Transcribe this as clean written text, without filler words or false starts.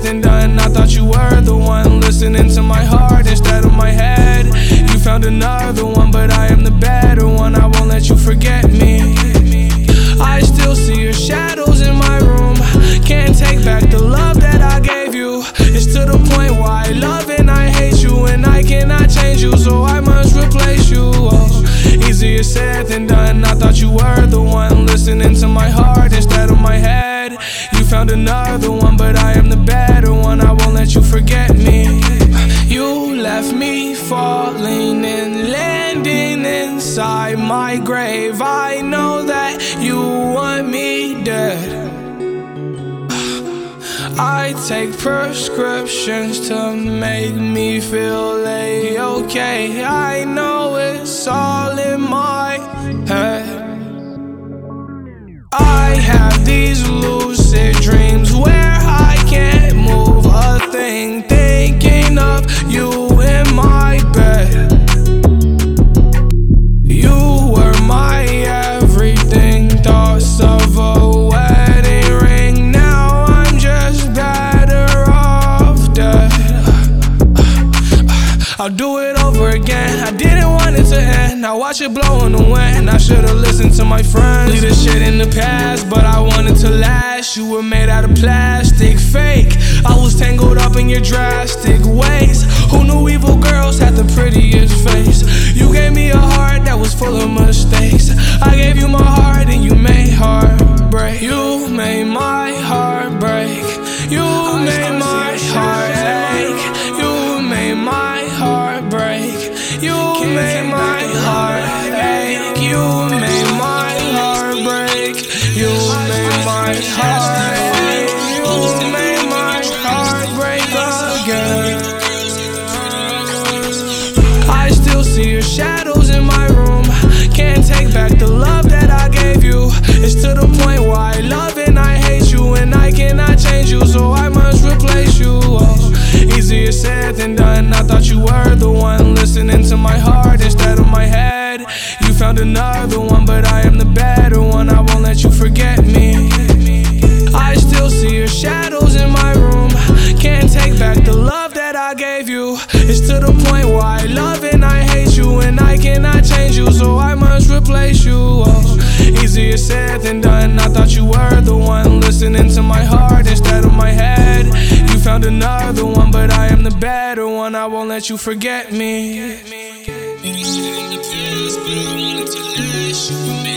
than done. I thought you were the one, listening to my heart instead of my head. You found another one, but I am the better one. I won't let you forget me. I still see your shadows in my room. Can't take back the love that I gave you. It's to the point where I love and I hate you, and I cannot change you, so I must replace you. Oh, easier said than done. I thought you were the one, listening to my heart instead of my head. You found another one, but I am the better one. I won't let you forget me. You left me falling and landing inside my grave. I know that you want me dead. I take prescriptions to make me feel A-okay. I know it's all in my head. I have these lucid dreams where I can't move a thing, thinking of you in my bed. You were my everything, thoughts of a wedding ring. Now I'm just better off dead. I'll do it over again. I didn't want it to end. Now watch it blow in the wind. I should've listened to my friends. Leave this shit in the past, but I wanted to last. You were made out of plastic, fake. I was tangled up in your drastic ways. Who knew evil girls had the prettiest face? You gave me a heart that was full of mistakes. I gave you my heart and you made heartbreak. You made my heart break. You made my heart ache. You made my heart break. You made my heart ache. You made my heart break. You made my heart ache. You made my heart break again. I still see your shadows in my room. Can't take back the love that I gave you. It's to the point where I love and I hate you, and I cannot change you, so I must replace you. Oh, easier said than done. I thought you were the one, listening to my heart instead of my head. You found another one, but I am the better one. I won't let you forget me. I still see your shadows in my room. Can't take back the love that I gave you. It's to the point where I love and I hate you, and I cannot change you, so I must replace you. Oh, easier said than done. I thought you were the one, listening to my heart instead of my head. You found another one, but I am the better one. I won't let you forget me.